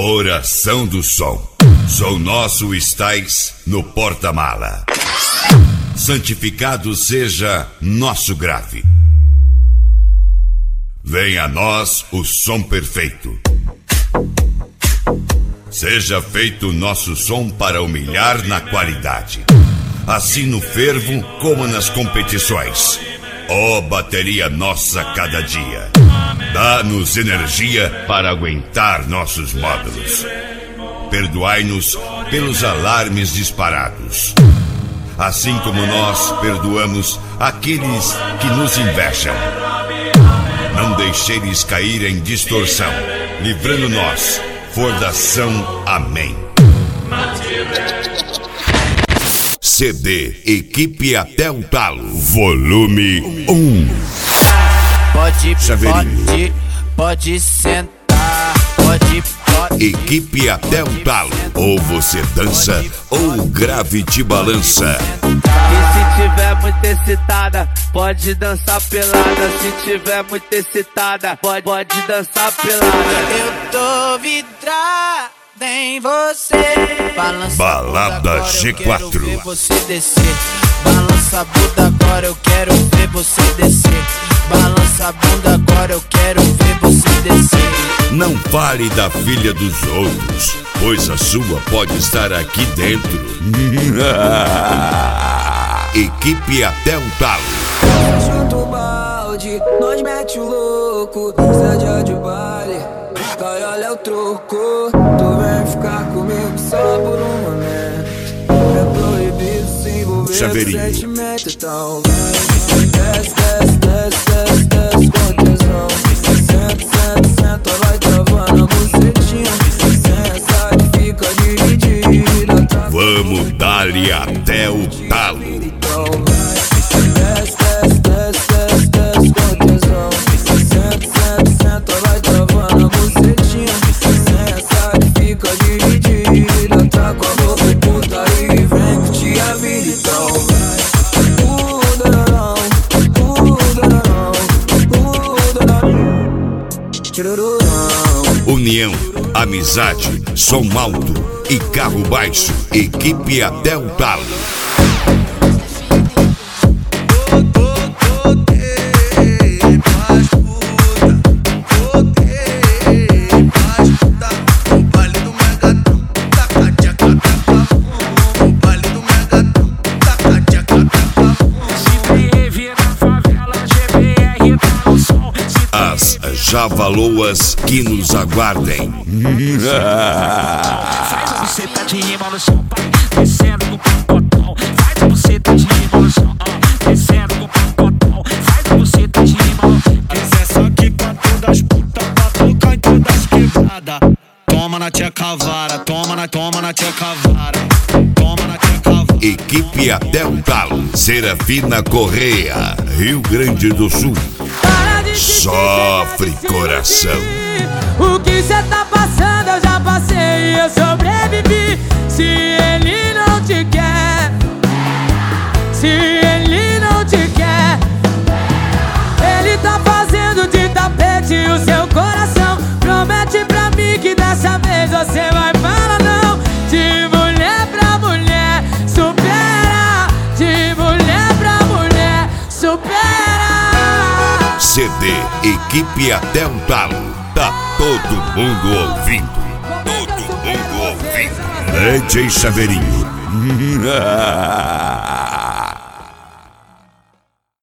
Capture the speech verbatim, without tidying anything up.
Oração do som. Som nosso estais no porta-mala. Santificado seja nosso grave. Venha a nós o som perfeito. Seja feito nosso som para humilhar na qualidade, assim no fervo como nas competições. Ó oh, bateria nossa cada dia, dá-nos energia para aguentar nossos módulos. Perdoai-nos pelos alarmes disparados, assim como nós perdoamos aqueles que nos invejam. Não deixeis cair em distorção, livrando-nos, fordação. Amém. C D Equipe até o talo, volume um. Pode, Chaveirinho. pode, pode sentar, pode, pode. Equipe até o talo, ou você dança ou o grave te balança. E se tiver muito excitada, pode dançar pelada. Se tiver muito excitada, pode, pode dançar pelada. Eu tô vidrada em você. Balança Balada a bunda, G agora quatro. eu quero ver você descer. Balança a bunda, agora eu quero ver você descer. Balança a bunda, agora eu quero ver você descer. Não fale da filha dos outros, pois a sua pode estar aqui dentro. Equipe até o talo. Chuta o balde, nós mete o louco. Isso é dia de baile, cai, olha o troco. Tu vem ficar comigo só por um momento. É proibido se envolver Chaveirinho. com sentimento. Então vem, desce, desce, desce, desce, desce com tesão. Senta, senta, senta, vai travando a bucetinha. Senta que fica dividida. Vamos dar-lhe até o talo. Então vai, desce, desce, desce, desce, desce com tesão. Senta, senta, senta, vai travando a bucetinha. Senta que fica dividida. Tá com a boca puta e vem curtir a vida. Então vai, muda não, muda não, muda não. Tiruru não. União, amizade, som alto e carro baixo. Equipe até o talo. As javaloas que nos aguardem. Faz você tá de rima no chão, pai, descendo no pacotão. Faz você tá de rima no chão, descendo no pacotão. Faz você tá de rima no chão. Essa aqui pra todas as putas, pra tocar em todas as quebradas. Toma na tia cavara, toma na, toma na tia cavara. Toma na tia cavara. Equipe até o talo. Serafina Correia, Rio Grande do Sul. Sofre coração. O que cê tá passando eu já passei e eu sobrevivi. Se ele não te quer, se ele não te quer, ele tá fazendo de tapete o seu coração. Promete pra mim que dessa vez você vai falar não. De mulher pra mulher, supera. De mulher pra mulher, supera. C D Equipe até o talo. Tá todo mundo ouvindo. Todo mundo ouvindo. D J Chaveirinho.